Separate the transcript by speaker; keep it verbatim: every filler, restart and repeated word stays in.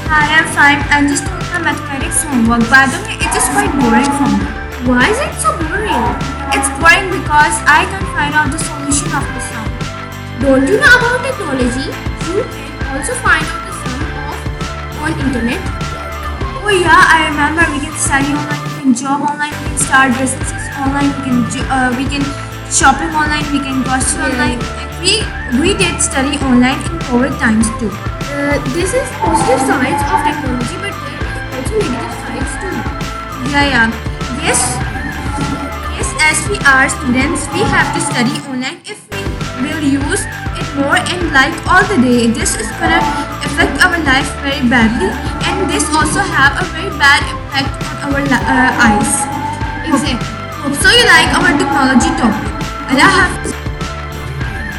Speaker 1: Hi, I'm fine. I just did my mathematics homework. By the way, it is quite boring for me.
Speaker 2: Why is it so boring?
Speaker 1: It's boring because I can't find out the solution of the sum.
Speaker 2: Don't you know about technology? You can also find out the sum of on internet.
Speaker 1: Oh yeah, I remember. We can study online, we can job online, we can start businesses online, we can jo- uh, we can shopping online, we can grocery
Speaker 2: Yeah.
Speaker 1: online. And we we did study online in COVID times too.
Speaker 2: Uh, this is positive sides of technology, but there are also negative sides too.
Speaker 1: Yeah, yeah. Yes, yes. As we are students, we have to study online. If we will use it more and like all the day, this is gonna affect our life very badly, and this also have a very bad effect on our li- uh, eyes.
Speaker 2: Exactly.
Speaker 1: Hope so you like our technology topic. Allah Hafiz.